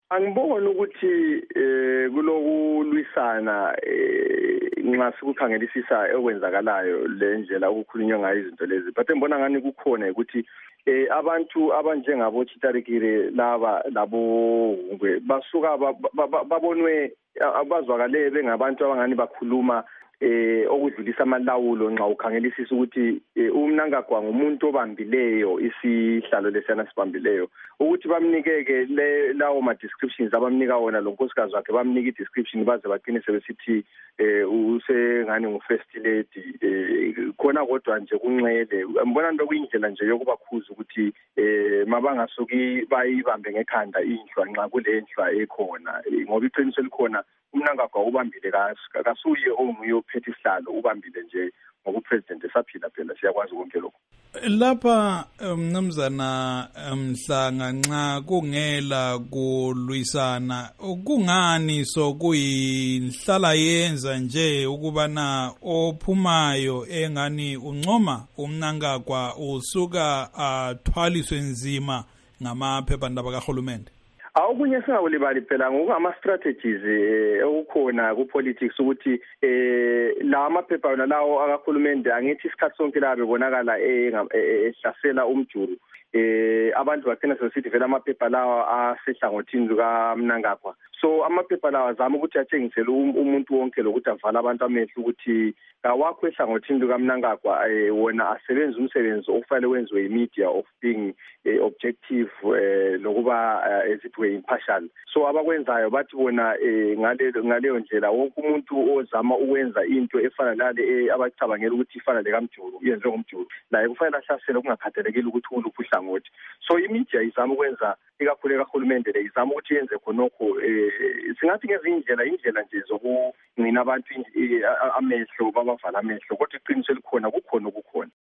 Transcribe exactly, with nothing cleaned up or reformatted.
Angiboni ukuthi eh kulokulwisana eh nxa sikukhangelisisa okwenzakalayo le ndlela ukukhulunywa ngayo izinto lezi but ngibona ngani kukhona ukuthi eh abantu abanjengabo Chitarikire laba labo basuka babonwe abazwakale bengabantu abangani bakhuluma eh okudlulisa amalawulo nxa ukhangelisisa ukuthi uMnangagwa ngumuntu obambileyo isihlalo lesiyana sibambileyo ukuthi bamnikeke lawo ma descriptions abamnika wona lo nkosikazi wakhe bamnika i description baze baqine sebesithi eh usengani ngu first lady eh khona kodwa nje kunxele ngibona into kuyindlela nje yokubakhuza ukuthi eh mabangasuki bayibambe ngekhanda inhlwa nxa kule nhlwa ekhona ngoba iqiniso likhona uMnangagwa ubambile kasuye onguye ophethe isihlalo ubambile nje ngoba president esaphila phela siyakwazi konke lokho. Lapha mnumzana Mhlanga nxa kungela kulwisana kungani so kuyinhlala yenza nje ukubana ophumayo engani uncoma uMnangagwa usuka athwaliswe nzima ngamaphephandaba kahulumende? Awukunye singawulibali phela ngokungama strategies okukhona ku politics ukuthi eh la amaphepha wona lawo akahulumende angithi isikhathi sonke la bebonakala ehlasela umjulu eh abantu bagcina sesithi vela amaphepha lawa asehlangothini luka Mnangagwa so amaphepha lawa azama ukuthi atshengisele umuntu wonke lokuthi avala abantu amehlo ukuthi awakho ehlangothini luka Mnangagwa wona asebenza umsebenzi ofanele wenziwe imedia of being objective lokuba ezithiwe impartial so abakwenzayo bathi bona ngale ngaleyo ndlela wonke umuntu ozama ukwenza into efana nale abacabangela ukuthi ifana lekamjulu yenze ngomjulu naye kufanele ahlasele kungakhathalekile ukuthi uluphi uhlangothi so imedia izama ukwenza ikakhulu kahulumende le izama ukuthi yenze khonokho singathi ngezindlela indlela nje zokungcina abantu amehlo babavala amehlo kodwa iqiniso likhona kukhona ukukhona